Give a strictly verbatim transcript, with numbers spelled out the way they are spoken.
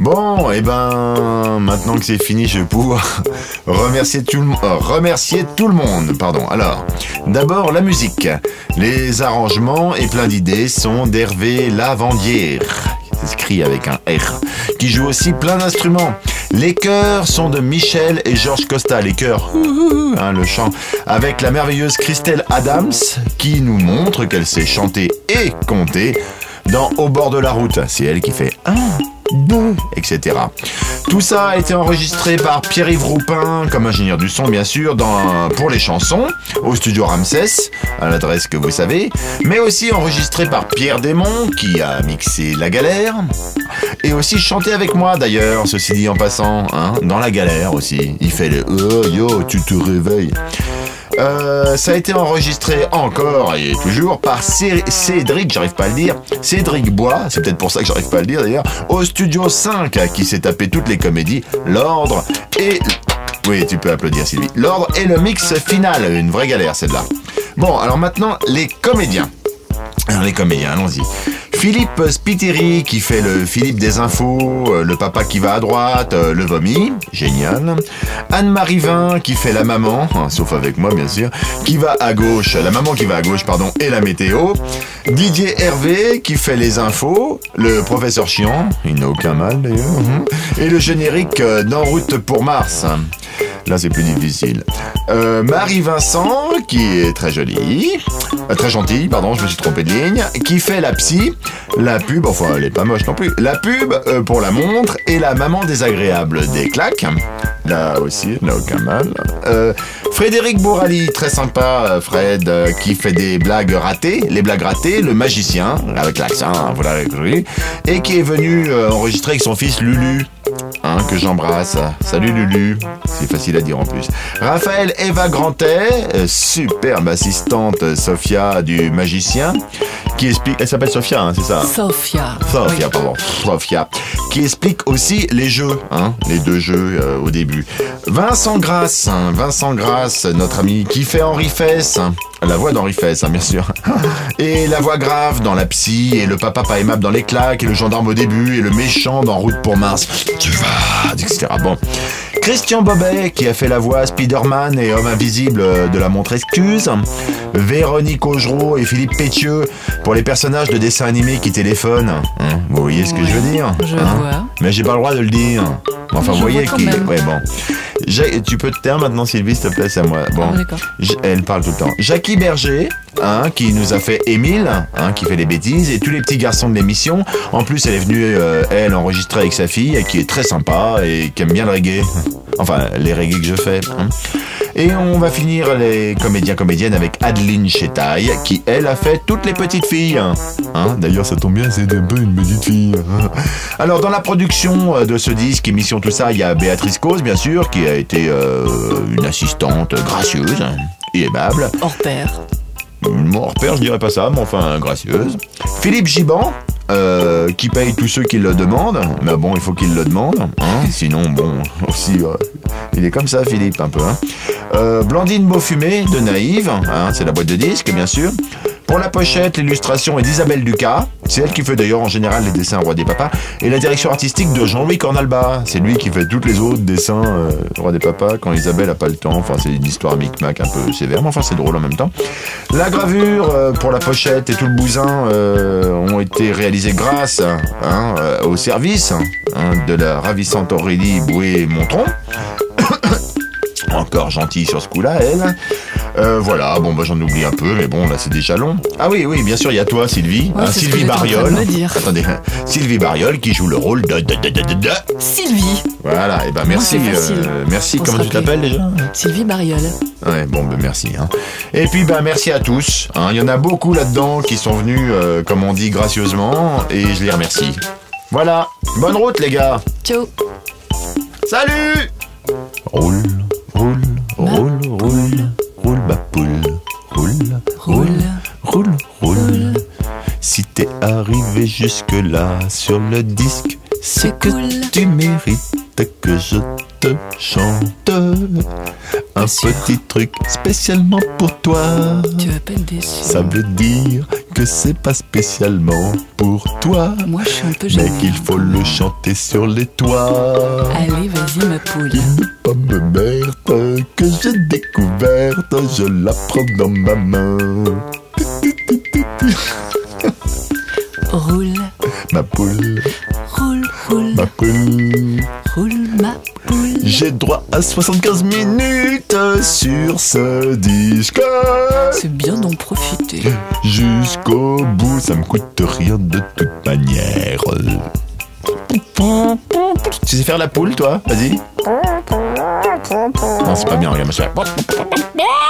Bon, et ben, maintenant que c'est fini, je vais pouvoir remercier tout le, euh, remercier tout le monde. Pardon. Alors, d'abord la musique. Les arrangements et plein d'idées sont d'Hervé Lavandière, c'est écrit avec un R, qui joue aussi plein d'instruments. Les chœurs sont de Michel et Georges Costa, les chœurs, hein, le chant, avec la merveilleuse Christelle Adams, qui nous montre qu'elle sait chanter et compter dans Au bord de la route. C'est elle qui fait un, deux, et cetera. Tout ça a été enregistré par Pierre-Yves Roupin, comme ingénieur du son bien sûr, dans, pour les chansons, au studio Ramsès, à l'adresse que vous savez, mais aussi enregistré par Pierre Desmond, qui a mixé La Galère, et aussi chanté avec moi d'ailleurs, ceci dit en passant, hein, dans La Galère aussi. Il fait le « Oh yo, tu te réveilles ». Euh, ça a été enregistré encore et toujours par C- Cédric, j'arrive pas à le dire, Cédric Bois, c'est peut-être pour ça que j'arrive pas à le dire d'ailleurs, au studio cinq, qui s'est tapé toutes les comédies, l'ordre et... Oui, tu peux applaudir Sylvie. L'ordre et le mix final, une vraie galère celle-là. Bon, alors maintenant, les comédiens. Alors les comédiens, allons-y. Philippe Spiteri qui fait le Philippe des infos, euh, le papa qui va à droite, euh, le vomi, génial. Anne-Marie Vin qui fait la maman, hein, sauf avec moi bien sûr, qui va à gauche, la maman qui va à gauche, pardon, et la météo. Didier Hervé qui fait les infos, le professeur chiant, il n'a aucun mal d'ailleurs, et le générique euh, d'En route pour Mars. Là, c'est plus difficile. Euh, Marie Vincent, qui est très jolie, euh, très gentille, pardon, je me suis trompé de ligne, qui fait la psy, la pub, enfin, elle est pas moche non plus, la pub euh, pour la montre et la maman désagréable des claques. Là aussi, elle n'a aucun mal. Euh, Frédéric Bourali, très sympa, Fred, euh, qui fait des blagues ratées, les blagues ratées, le magicien, avec l'accent, vous l'avez compris, et qui est venu euh, enregistrer avec son fils Lulu. Hein, que j'embrasse. Salut Lulu, c'est facile à dire en plus. Raphaël Eva Grantet, euh, superbe assistante Sophia du magicien, qui explique, elle s'appelle Sophia, hein, c'est ça? Sophia. Sophia, oui. pardon, Sophia, qui explique aussi les jeux, hein, les deux jeux euh, au début. Vincent Grasse, hein, Vincent Grasse, notre ami, qui fait Henri Fess, hein, la voix d'Henri Fess, hein, bien sûr, et la voix grave dans La Psy, et le papa pas aimable dans Les Claques, et le gendarme au début, et le méchant dans Route pour Mars, tu vas, et cetera. Bon. Christian Bobet, qui a fait la voix Spider-Man et Homme Invisible de la Montre Excuse. Véronique Augereau et Philippe Pétieux pour les personnages de dessins animés qui téléphonent. Hein, vous voyez ce que ouais, je veux dire? Je hein vois. Mais j'ai pas le droit de le dire. Enfin, vous voyez qui... Ouais, bon. J'ai... Tu peux te taire maintenant, Sylvie, s'il te plaît, c'est à moi. Bon. Ah, d'accord. J... Elle parle tout le temps. Jackie Berger, hein, qui nous a fait Émile, hein, qui fait les bêtises, et tous les petits garçons de l'émission. En plus, elle est venue, euh, elle, enregistrer avec sa fille, et qui est très sympa, et qui aime bien le reggae. Enfin, les reggae que je fais. Hein. Et on va finir les comédiens comédiennes avec Adeline Chetaille, qui elle a fait toutes les petites filles. Hein, d'ailleurs ça tombe bien, c'est un peu une petite fille. Alors dans la production de ce disque, émission tout ça, il y a Béatrice Cause bien sûr, qui a été euh, une assistante gracieuse et aimable. Hors pair. Hors pair, je dirais pas ça, mais enfin gracieuse. Philippe Giban. Euh, qui paye tous ceux qui le demandent, mais bon, il faut qu'il le demande, hein, sinon, bon, aussi, euh, il est comme ça, Philippe, un peu, hein. Euh, Blandine Beaufumé, de Naïve, hein, c'est la boîte de disques, bien sûr. Pour la pochette, l'illustration est d'Isabelle Ducas, c'est elle qui fait d'ailleurs en général les dessins Roi des Papas, et la direction artistique de Jean-Louis Cornalba, c'est lui qui fait tous les autres dessins euh, Roi des Papas, quand Isabelle a pas le temps, enfin c'est une histoire micmac un peu sévère, mais enfin c'est drôle en même temps. La gravure euh, pour la pochette et tout le bousin euh, ont été réalisés grâce hein, euh, au service hein, de la ravissante Aurélie Boué-Montron. Encore gentille sur ce coup-là, elle. Euh, voilà, bon, bah j'en oublie un peu, mais bon, là c'est déjà long. Ah oui, oui, bien sûr, il y a toi, Sylvie. Ouais, hein, c'est Sylvie ce que Bariol. j'étais en train de me dire. Attendez, Sylvie Bariol qui joue le rôle de. de, de, de, de, de. Sylvie. Voilà, et ben merci. Moi, c'est facile. Euh, merci, On comment se tu rappelle. t'appelles déjà? Sylvie Bariol. Ouais, bon, ben merci. Hein. Et puis, ben merci à tous. Hein. Il y en a beaucoup là-dedans qui sont venus, euh, comme on dit, gracieusement, et je les remercie. Voilà, bonne route, les gars. Ciao. Salut. Roule, roule, roule, roule, roule, ma poule. Roule, roule, roule, roule. Si t'es arrivé jusque-là sur le disque, c'est que cool. tu mérites que je te chante un petit truc spécialement pour toi. Tu vas pas être déçu. Ça veut dire que c'est pas spécialement pour toi, Moi, je suis un peu mais gênée. qu'il faut le chanter sur les toits. Allez, vas-y, ma poule. Une pomme verte que j'ai découverte, je la prends dans ma main. Roule, Ma poule, roule, roule, ma poule. roule, ma poule. J'ai droit à soixante-quinze minutes sur ce disque. C'est bien d'en profiter. Jusqu'au bout, ça me coûte rien de toute manière. Tu sais faire la poule, toi? Vas-y. Non, c'est pas bien, regarde, moi je fais...